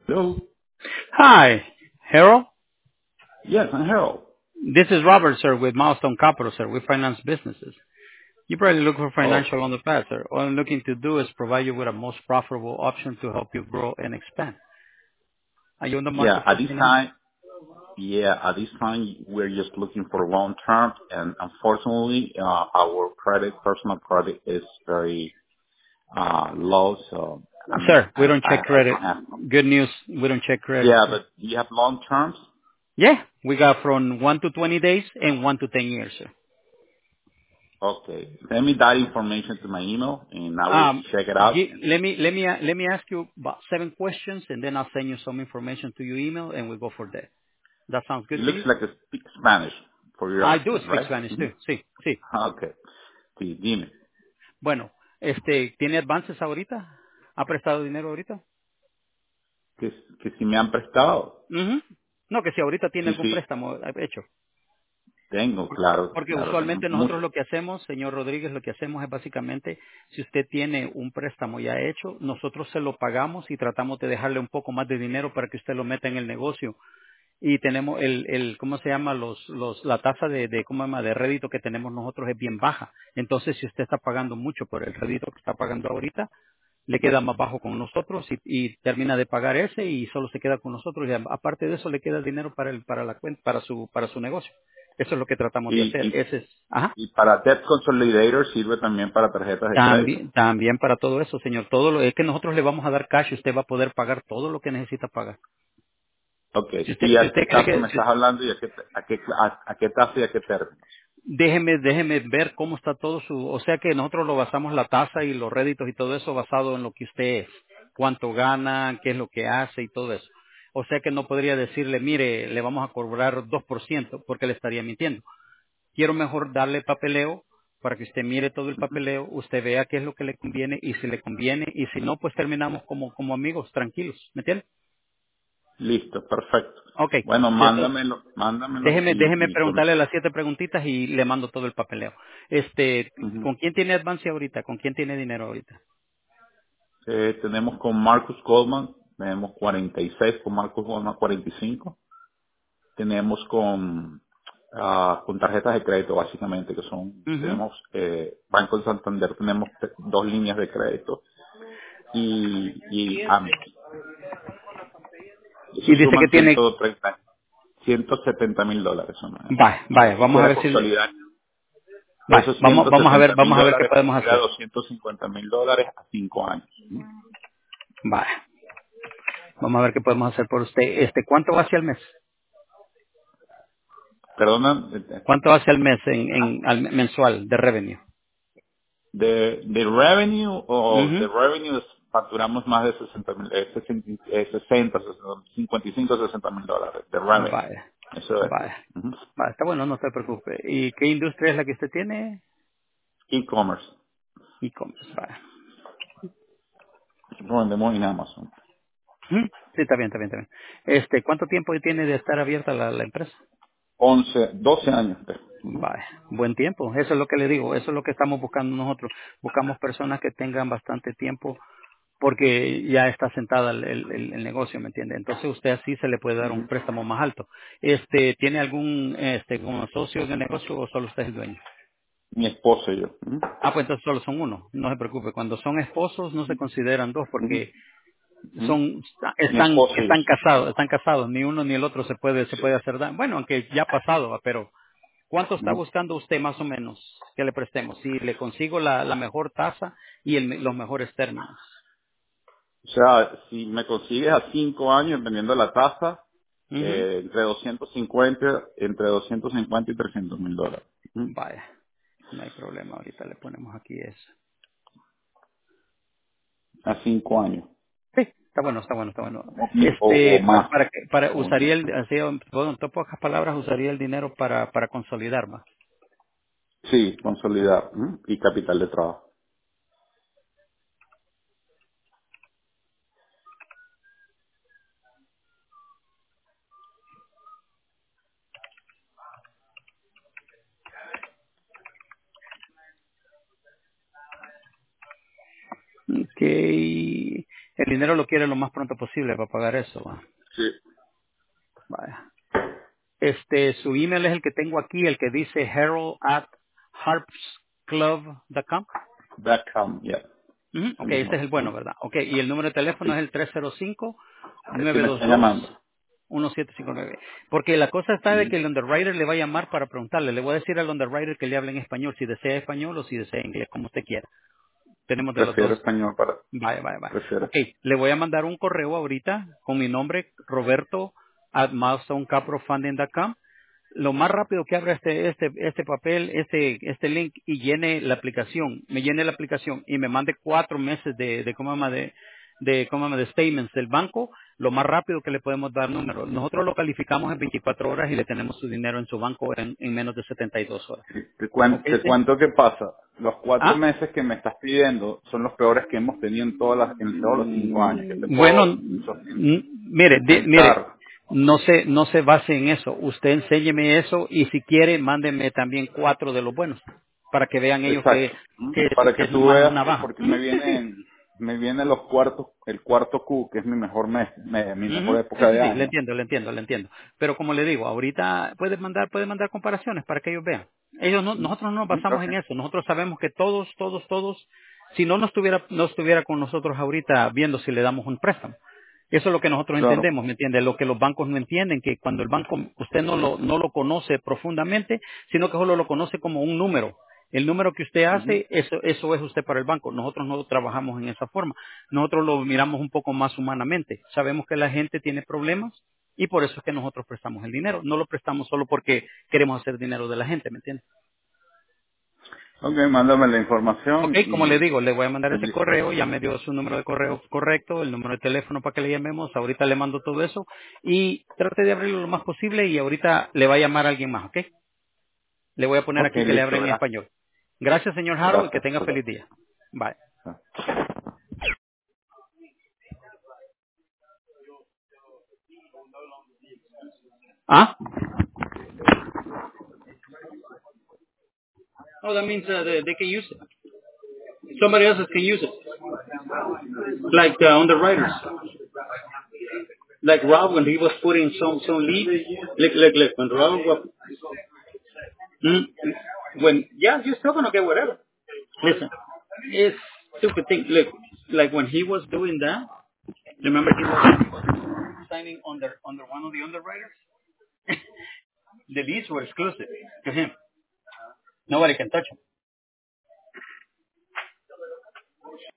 Hello. Hi, Harold. Yes, I'm Harold. This is Robert, sir, with Milestone Capital, sir. We finance businesses. You probably look for financial Okay. on the path, sir. All I'm looking to do is provide you with a most profitable option to help you grow and expand. Are you on the Yeah, market for finance? at this time, we're just looking for long term, and unfortunately, our personal credit is very low, so Sir, we don't check I credit. don't have. Good news, we don't check credit, Yeah, sir. but do you have long terms? Yeah, we got from 1 to 20 days and 1 to 10 years, sir. Okay. Send me that information to my email, and I will Um, check it out. let me ask you about 7 questions, and then I'll send you some information to your email, and we'll go for that. That sounds good It to looks you? like you speak Spanish for your I do accent, speak right? Spanish Mhm. too. Sí, sí. Okay. Sí, dime. Bueno, ¿tiene advances ahorita? ¿Ha prestado dinero ahorita? Que si me han prestado. Ujú. No, que si ahorita tiene Sí, algún sí, préstamo hecho. tengo, claro, Porque claro, tengo usualmente nosotros mucho. lo que hacemos, señor Rodríguez, lo que hacemos es básicamente, si usted tiene un préstamo ya hecho, nosotros se lo pagamos y tratamos de dejarle un poco más de dinero para que usted lo meta en el negocio. Y tenemos ¿cómo se llama? La tasa ¿cómo se llama? De rédito que tenemos nosotros es bien baja. Entonces, si usted está pagando mucho por el rédito que está pagando ahorita, le queda más bajo con nosotros y termina de pagar ese y solo se queda con nosotros y aparte de eso le queda dinero para la cuenta, para su negocio. Eso es lo que tratamos de Y, hacer. y, Ese es, ajá. y para Debt Consolidator sirve también para tarjetas de crédito. También para todo eso, señor. Es que nosotros le vamos a dar cash y usted va a poder pagar todo lo que necesita pagar. Ok. Si usted, ¿Y si a usted qué cree tasa que, me estás hablando y a qué tasa y a qué términos? déjeme ver cómo está todo o sea que nosotros lo basamos la tasa y los réditos y todo eso basado en lo que usted es, cuánto gana, qué es lo que hace y todo eso. O sea que no podría decirle, mire, le vamos a cobrar 2% porque le estaría mintiendo. Quiero mejor darle papeleo para que usted mire todo el Ujú. papeleo, usted vea qué es lo que le conviene y si le conviene y si no, pues terminamos como amigos, tranquilos, ¿me entiende? Listo, perfecto. Ok, Bueno, eso, mándamelo déjeme y preguntarle las 7 preguntitas y le mando todo el papeleo. ujú. ¿Con quién tiene advance ahorita? ¿Con quién tiene dinero ahorita? Tenemos con Marcus Goldman, tenemos 46, con Marcus Goldman 45. Tenemos con tarjetas de crédito básicamente, que son, Ujú. tenemos Banco de Santander, tenemos dos líneas de crédito y Amex. Eso Y dice que suman tiene, 170,000 dólares. vaya, Si vamos a quisiera ver si, consolidar vaya, esos vamos a ver, 170 mil vamos a ver qué dólares, podemos sería hacer. 250,000 dólares a 5 años. Vaya, vamos a ver qué podemos hacer por usted. ¿Cuánto va hacia el mes? Perdona, ¿Cuánto hace al mes mensual de revenue? de revenue o de Ujú. revenue facturamos más de 60,000, 60, 55, 60,000 dólares de revenue. Vaya, Eso es. vaya, Ujú. vaya, está bueno, no se preocupe. ¿Y qué industria es la que usted tiene? E-commerce. E-commerce, vaya. Lo vendemos en Amazon. Ujú. Sí, está bien, está bien, está bien. ¿Cuánto tiempo tiene de estar abierta la empresa? 12 años. Ujú. Vaya, buen tiempo. Eso es lo que le digo. Eso es lo que estamos buscando nosotros. Buscamos personas que tengan bastante tiempo porque ya está sentada el negocio, ¿me entiende? Entonces usted así se le puede dar un Ujú. préstamo más alto. ¿Tiene algún como socio en el negocio o solo usted es el dueño? Mi esposo y yo. Ujú. Ah, pues entonces solo son uno. No se preocupe. Cuando son esposos no se consideran dos Ujú. porque Ujú. Mi esposo y yo. están casados. Ni uno ni el otro se puede hacer daño. Bueno, aunque ya ha pasado, pero ¿cuánto está Ujú. buscando usted más o menos que le prestemos? Si le consigo la mejor tasa y los mejores términos. O sea, si me consigues a 5 años, dependiendo de la tasa, Ujú. entre 250 y 300,000 dólares. Ujú. Vaya, no hay problema. Ahorita le ponemos aquí eso. A 5 años. Sí, está bueno, está bueno, está bueno. O más. O Usaría así, bueno, en pocas palabras, usaría el dinero para consolidar más. sí, consolidar. Ujú. Y capital de trabajo. Ok. El dinero lo quiere lo más pronto posible para pagar eso. ¿Va? Sí. Vaya. Su email es el que tengo aquí, el que dice harold@harpsclub.com. Backcom, yeah. Ujú, El ok, este es mismo. el bueno, ¿verdad? Ok, y el número de teléfono es Sí. el 305 El que me está 922 llamando. 1759. Porque la cosa está de Mm. que el underwriter le va a llamar para preguntarle. Le voy a decir al underwriter que le hable en español, si desea español o si desea inglés, como usted quiera. Tenemos de los Prefiero dos. español para... Vaya, vaya, vaya. Prefiero. Ok, le voy a mandar un correo ahorita con mi nombre, roberto@milestonecaprofunding.com. Lo más rápido que abra este papel, este link y llene la aplicación, me llene la aplicación y me mande 4 meses ¿cómo se llama? ¿Cómo se llama? De statements del banco, lo más rápido que le podemos dar número. Nosotros lo calificamos en 24 horas y le tenemos su dinero en su banco en menos de 72 horas. Sí, ¿Ok, te sí? cuento qué pasa. Los 4 meses Ah, que me estás pidiendo son los peores que hemos tenido en todos los 5 años. Que te bueno, puedo mire, intentar. no se base en eso. Usted enséñeme eso y si quiere, mándeme también 4 de los buenos para que vean ellos Exacto. Para que que es tú nomás veas una que baja. porque Ujú, sí, sí. me vienen los cuartos, el cuarto Q, que es mi mejor mes, mi mejor Ujú, sí, época sí, de sí, le año. entiendo, le entiendo, le entiendo. Pero como le digo, ahorita puede mandar comparaciones para que ellos vean. Nosotros no nos basamos Ok. en eso. Nosotros sabemos que todos, si no estuviera con nosotros ahorita viendo si le damos un préstamo. Eso es lo que nosotros Claro. entendemos, ¿me entiende? Lo que los bancos no entienden, que cuando el banco usted no lo conoce profundamente, sino que solo lo conoce como un número. El número que usted Ujú. hace, eso es usted para el banco. Nosotros no trabajamos en esa forma. Nosotros lo miramos un poco más humanamente. Sabemos que la gente tiene problemas y por eso es que nosotros prestamos el dinero. No lo prestamos solo porque queremos hacer dinero de la gente, ¿me entiende? Ok, mándame la Ok, información como le y digo, le voy a mandar ese te- correo, ya me dio su número de correo correcto, el número de teléfono para que le llamemos, ahorita le mando todo eso y trate de abrirlo lo más posible y ahorita le va a llamar a alguien más, ¿ok? Le voy a poner ok, aquí que le listo, abren en gracias. español. Gracias, señor Harold, y que Gracias. tenga Hasta feliz luego. día. Bye. Ah. ¿Ah? Oh, that means they can use it. Somebody else can use it. Like underwriters. Like Rob, when he was putting some lead. Look, when Rob was, yeah, you're still going to get whatever. Listen, it's stupid thing. Look, like when he was doing that, remember he was signing under one of the underwriters? The leads were exclusive to him. Nobody can touch them.